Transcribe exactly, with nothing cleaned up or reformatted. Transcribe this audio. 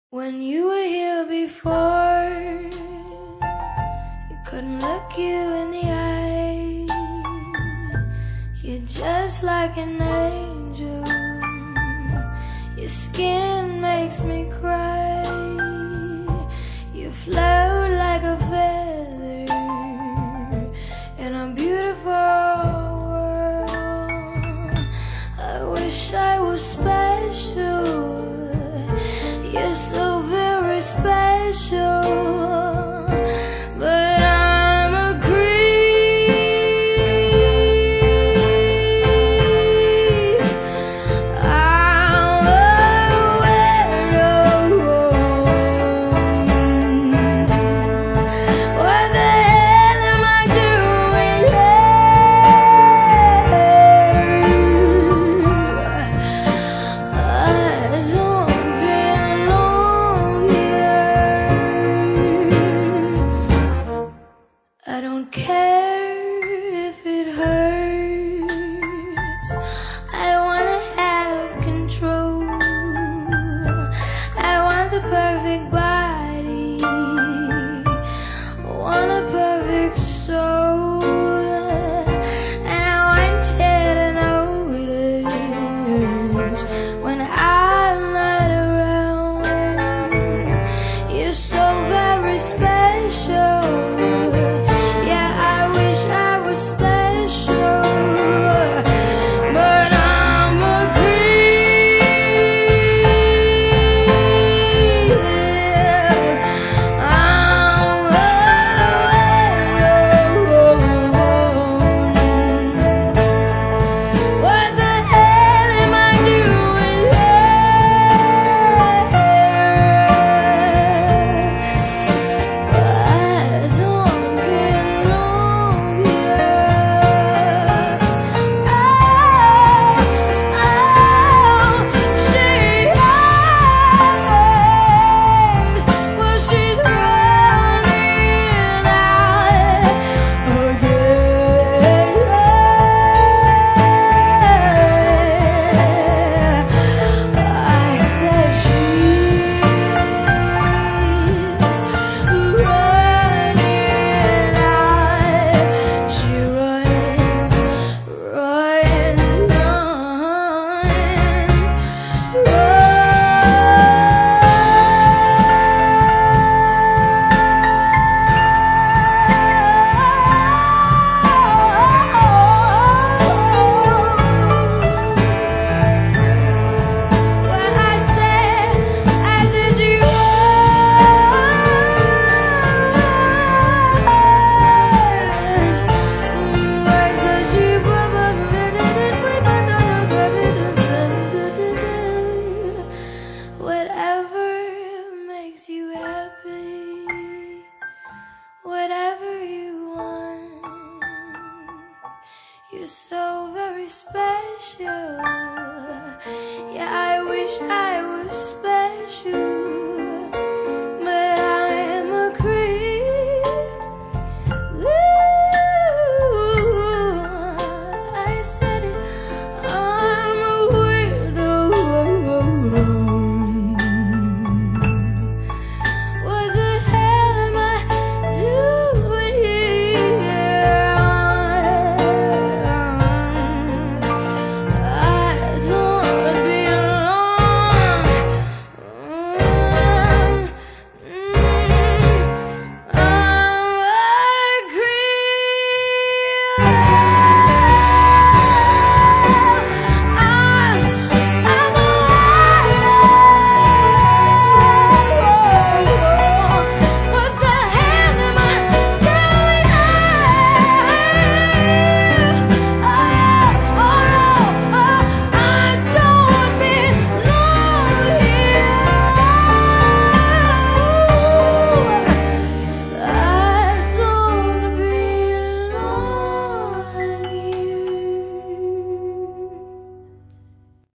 When you were here before, you couldn't look you in the eye. You're just like an angel. Your skin makes me cry. You float like a feather in a beautiful world. I wish I was special. You're so very special, but I'm a creep. I'm a widow. What the hell am I doing here? I don't I don't care if it hurts. I wanna have control. I want the perfect body, want a perfect soul, and I want you to notice when I'm not around. You're so very special. Whatever you want, you're so very special.